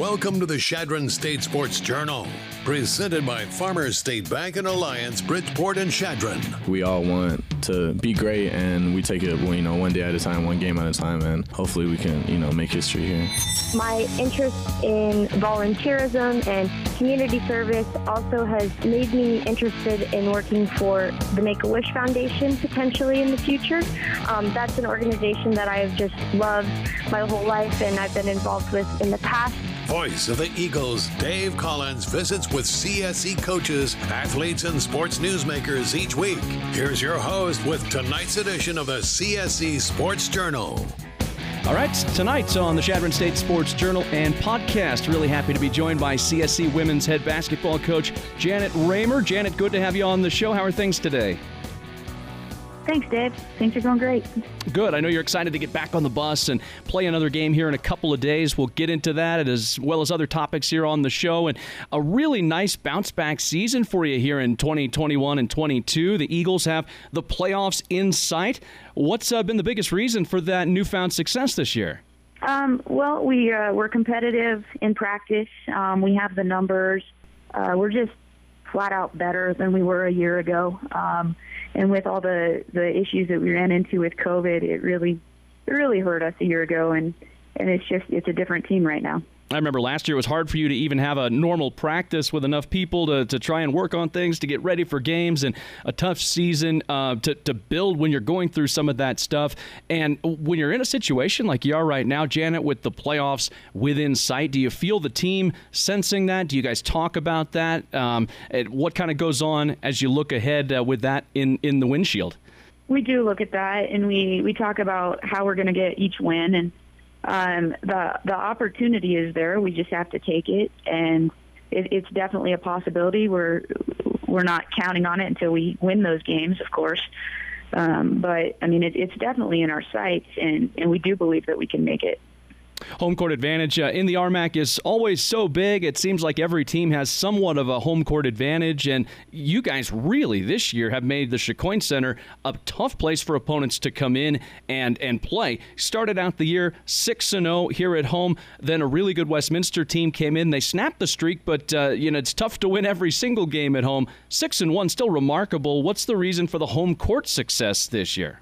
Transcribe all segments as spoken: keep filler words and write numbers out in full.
Welcome to the Chadron State Sports Journal, presented by Farmers State Bank and Alliance, Bridgeport and Chadron. We all want to be great, and we take it, you know, one day at a time, one game at a time, and hopefully we can, you know, make history here. My interest in volunteerism and community service also has made me interested in working for the Make-A-Wish Foundation potentially in the future. Um, that's an organization that I've just loved my whole life and I've been involved with in the past. Voice of the Eagles, Dave Collins, visits with C S E coaches, athletes, and sports newsmakers each week. Here's your host with tonight's edition of the C S E Sports Journal. All right, tonight on the Chadron State Sports Journal and podcast, really happy to be joined by C S E women's head basketball coach Janet Raymer. Janet, good to have you on the show. How are things today? Thanks, Dave. Things are going great. Good. I know you're excited to get back on the bus and play another game here in a couple of days. We'll get into that as well as other topics here on the show. And a really nice bounce-back season for you here in twenty twenty-one and twenty-two. The Eagles have the playoffs in sight. What's uh, been the biggest reason for that newfound success this year? Um, well, we, uh, we're competitive in practice. Um, we have the numbers. Uh, we're just flat out better than we were a year ago. Um, and with all the, the issues that we ran into with COVID, it really, it really hurt us a year ago. And, and it's just, it's a different team right now. I remember last year it was hard for you to even have a normal practice with enough people to, to try and work on things, to get ready for games, and a tough season uh, to, to build when you're going through some of that stuff. And when you're in a situation like you are right now, Janet, with the playoffs within sight, do you feel the team sensing that? Do you guys talk about that? Um, what kind of goes on as you look ahead uh, with that in, in the windshield? We do look at that, and we, we talk about how we're going to get each win, and Um, the the opportunity is there. We just have to take it, and it, it's definitely a possibility. We're we're not counting on it until we win those games, of course. Um, but I mean, it, it's definitely in our sights, and, and we do believe that we can make it. Home court advantage uh, in the R M A C is always so big. It seems like every team has somewhat of a home court advantage, and you guys really this year have made the Chicoine Center a tough place for opponents to come in and, and play. Started out the year six and oh here at home, then a really good Westminster team came in. They snapped the streak, but uh, you know it's tough to win every single game at home. six and one, still remarkable. What's the reason for the home court success this year?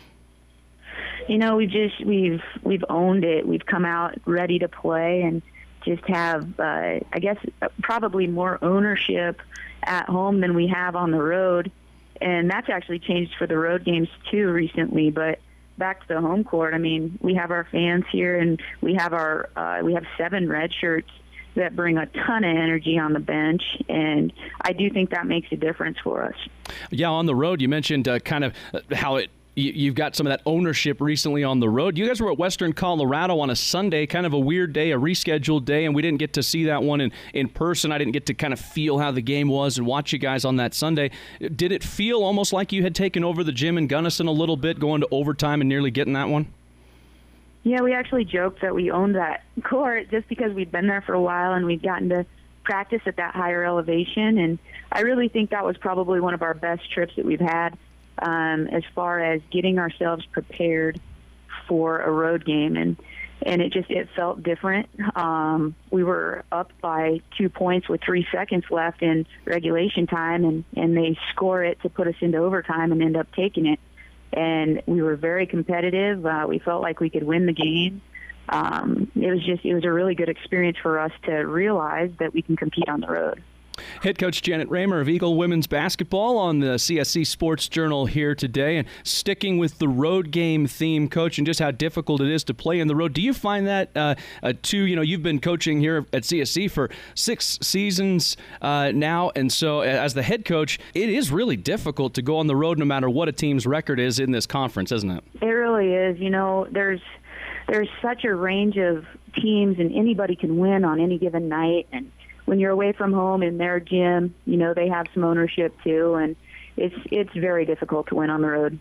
You know, we just we've we've owned it. We've come out ready to play and just have, uh, I guess, probably more ownership at home than we have on the road, and that's actually changed for the road games too recently. But back to the home court, I mean, we have our fans here, and we have our uh, we have seven red shirts that bring a ton of energy on the bench, and I do think that makes a difference for us. Yeah, on the road, you mentioned uh, kind of how it. You've got some of that ownership recently on the road. You guys were at Western Colorado on a Sunday, kind of a weird day, a rescheduled day, and we didn't get to see that one in, in person. I didn't get to kind of feel how the game was and watch you guys on that Sunday. Did it feel almost like you had taken over the gym in Gunnison a little bit, going to overtime and nearly getting that one? Yeah, we actually joked that we owned that court just because we'd been there for a while and we'd gotten to practice at that higher elevation, and I really think that was probably one of our best trips that we've had. Um, as far as getting ourselves prepared for a road game, and and it just it felt different. Um, we were up by two points with three seconds left in regulation time, and, and they score it to put us into overtime and end up taking it. And we were very competitive. Uh, we felt like we could win the game. Um, it was just it was a really good experience for us to realize that we can compete on the road. Head coach Janet Raymer of Eagle Women's Basketball on the C S E Sports Journal here today. And sticking with the road game theme, Coach, and just how difficult it is to play in the road, do you find that, uh, uh, too, you know, you've been coaching here at C S E for six seasons uh, now, and so as the head coach, it is really difficult to go on the road no matter what a team's record is in this conference, isn't it? It really is. You know, there's there's such a range of teams, and anybody can win on any given night, and when you're away from home in their gym, you know, they have some ownership too, and it's it's very difficult to win on the road.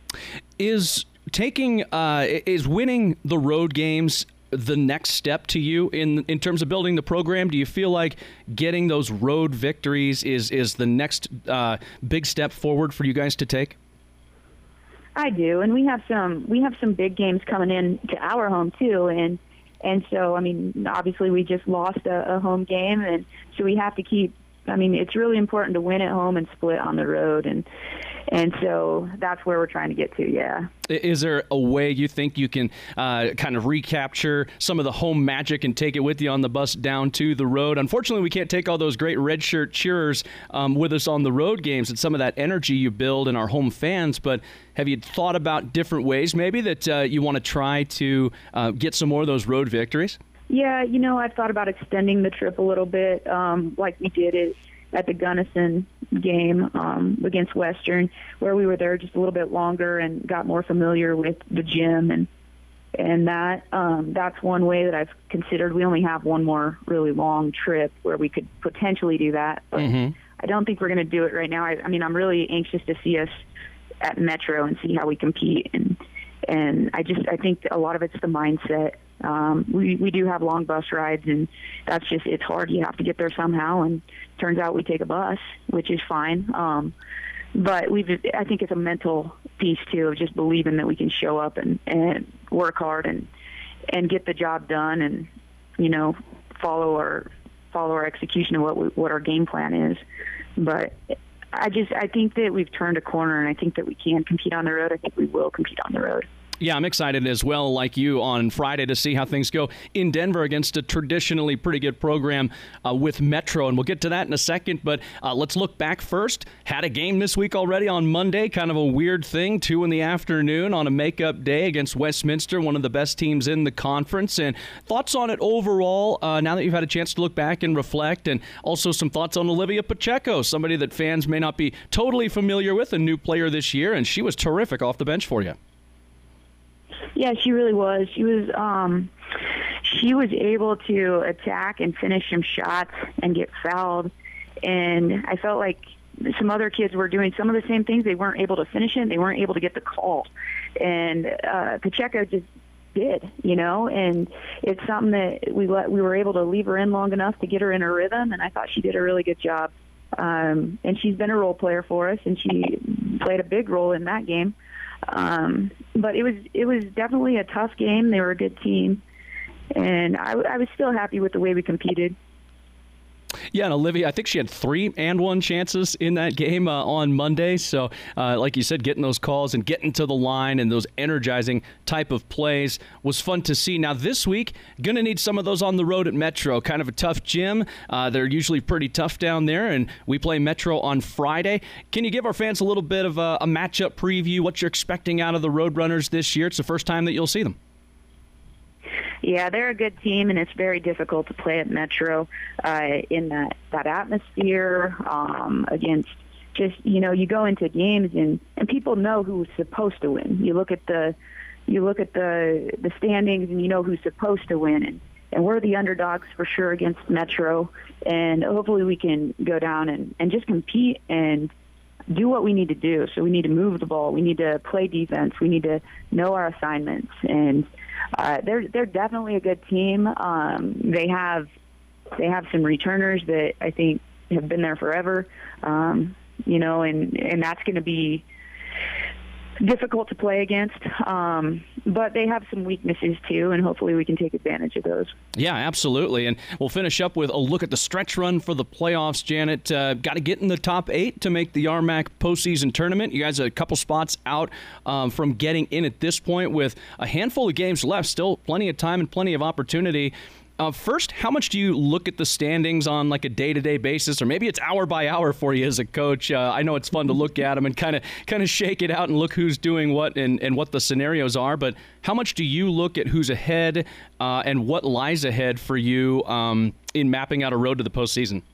Is taking uh, is winning the road games the next step to you in in terms of building the program? Do you feel like getting those road victories is is the next uh, big step forward for you guys to take? I do, and we have some we have some big games coming in to our home too, and And so, I mean, obviously we just lost a, a home game, and so we have to keep, I mean, it's really important to win at home and split on the road. And and so that's where we're trying to get to, yeah. Is there a way you think you can uh, kind of recapture some of the home magic and take it with you on the bus down to the road? Unfortunately, we can't take all those great red shirt cheerers um, with us on the road games and some of that energy you build in our home fans, but have you thought about different ways maybe that uh, you want to try to uh, get some more of those road victories? Yeah, you know, I've thought about extending the trip a little bit, um, like we did it at the Gunnison game um, against Western, where we were there just a little bit longer and got more familiar with the gym, and and that um, that's one way that I've considered. We only have one more really long trip where we could potentially do that, but mm-hmm. I don't think we're going to do it right now. I, I mean, I'm really anxious to see us at Metro and see how we compete, and and I just I think a lot of it's the mindset. Um, we, we do have long bus rides, and that's just, it's hard. You have to get there somehow, and turns out we take a bus, which is fine. Um, but we've, I think it's a mental piece, too, of just believing that we can show up and, and work hard and, and get the job done and, you know, follow our, follow our execution of what we, what our game plan is. But I just, I think that we've turned a corner, and I think that we can compete on the road. I think we will compete on the road. Yeah, I'm excited as well, like you, on Friday to see how things go in Denver against a traditionally pretty good program uh, with Metro, and we'll get to that in a second, but uh, let's look back first. Had a game this week already on Monday, kind of a weird thing, two in the afternoon on a makeup day against Westminster, one of the best teams in the conference, and thoughts on it overall, uh, now that you've had a chance to look back and reflect, and also some thoughts on Olivia Pacheco, somebody that fans may not be totally familiar with, a new player this year, and she was terrific off the bench for you. Yeah, she really was. She was um, she was able to attack and finish some shots and get fouled. And I felt like some other kids were doing some of the same things. They weren't able to finish it. They weren't able to get the call. And uh, Pacheco just did, you know, and it's something that we let, we were able to leave her in long enough to get her in her rhythm, and I thought she did a really good job. Um, and she's been a role player for us, and she played a big role in that game. Um, but it was it was definitely a tough game. They were a good team, and I, I was still happy with the way we competed. Yeah, and Olivia, I think she had three and one chances in that game uh, on Monday. So, uh, like you said, getting those calls and getting to the line and those energizing type of plays was fun to see. Now, this week, going to need some of those on the road at Metro. Kind of a tough gym. Uh, they're usually pretty tough down there, and we play Metro on Friday. Can you give our fans a little bit of a, a matchup preview, what you're expecting out of the Roadrunners this year? It's the first time that you'll see them. Yeah, they're a good team, and it's very difficult to play at Metro uh, in that, that atmosphere um, against just, you know, you go into games and, and people know who's supposed to win. You look at the you look at the the standings and you know who's supposed to win, and, and we're the underdogs for sure against Metro, and hopefully we can go down and, and just compete and do what we need to do. So we need to move the ball. We need to play defense. We need to know our assignments, and Uh, they're they're definitely a good team. Um, they have they have some returners that I think have been there forever, um, you know, and, and that's going to be difficult to play against. Um, but they have some weaknesses too, and hopefully we can take advantage of those. Yeah, absolutely. And we'll finish up with a look at the stretch run for the playoffs, Janet. Uh, got to get in the top eight to make the R M A C postseason tournament. You guys are a couple spots out um, from getting in at this point with a handful of games left. Still plenty of time and plenty of opportunity. Uh, first, how much do you look at the standings on like a day-to-day basis, or maybe it's hour by hour for you as a coach? Uh, I know it's fun to look at them and kind of kind of shake it out and look who's doing what and, and what the scenarios are. But how much do you look at who's ahead uh, and what lies ahead for you um, in mapping out a road to the postseason?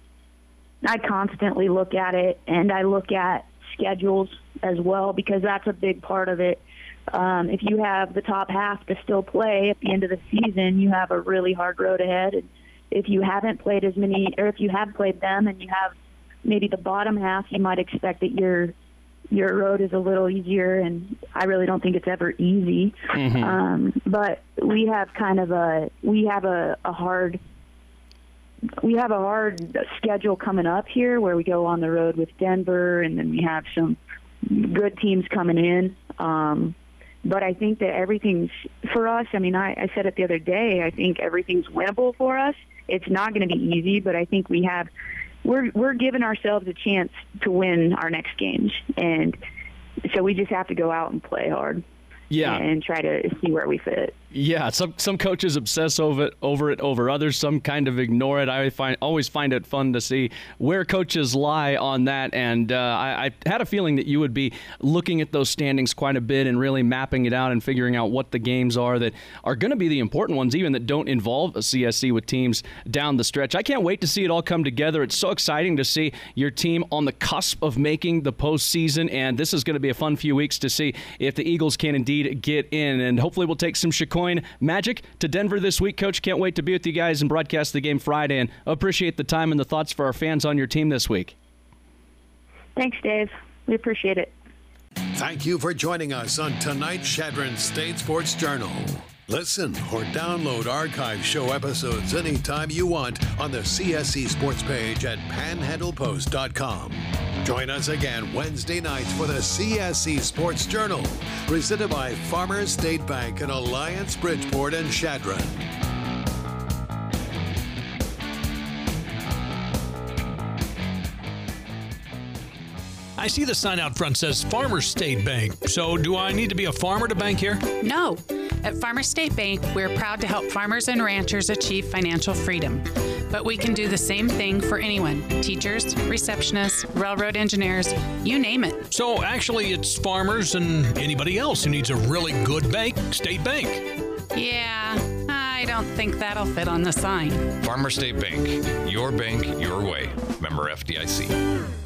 I constantly look at it, and I look at schedules as well, because that's a big part of it. Um, if you have the top half to still play at the end of the season, you have a really hard road ahead. And if you haven't played as many, or if you have played them and you have maybe the bottom half, you might expect that your your road is a little easier. And I really don't think it's ever easy. Mm-hmm. Um, but we have kind of a we have a, a hard we have a hard schedule coming up here, where we go on the road with Denver, and then we have some good teams coming in. Um, but I think that everything's, for us, I mean, I, I said it the other day, I think everything's winnable for us. It's not going to be easy, but I think we have, we're, we're giving ourselves a chance to win our next games. And so we just have to go out and play hard. Yeah. And try to see where we fit. Yeah, some some coaches obsess over it, over it over others. Some kind of ignore it. I find always find it fun to see where coaches lie on that. And uh, I, I had a feeling that you would be looking at those standings quite a bit and really mapping it out and figuring out what the games are that are going to be the important ones, even that don't involve a C S E with teams down the stretch. I can't wait to see it all come together. It's so exciting to see your team on the cusp of making the postseason, and this is going to be a fun few weeks to see if the Eagles can indeed get in. And hopefully we'll take some Chicoine magic to Denver this week. Coach, can't wait to be with you guys and broadcast the game Friday, and appreciate the time and the thoughts for our fans on your team this week. Thanks, Dave. We appreciate it. Thank you for joining us on tonight's Chadron State Sports Journal. Listen or download archive show episodes anytime you want on the C S C Sports page at panhandle post dot com. Join us again Wednesday nights for the C S C Sports Journal, presented by Farmers State Bank in Alliance, Bridgeport, and Chadron. I see the sign out front says Farmers State Bank. So do I need to be a farmer to bank here? No. At Farmers State Bank, we're proud to help farmers and ranchers achieve financial freedom. But we can do the same thing for anyone. Teachers, receptionists, railroad engineers, you name it. So actually it's farmers and anybody else who needs a really good bank, State Bank. Yeah, I don't think that'll fit on the sign. Farmers State Bank. Your bank, your way. Member F D I C.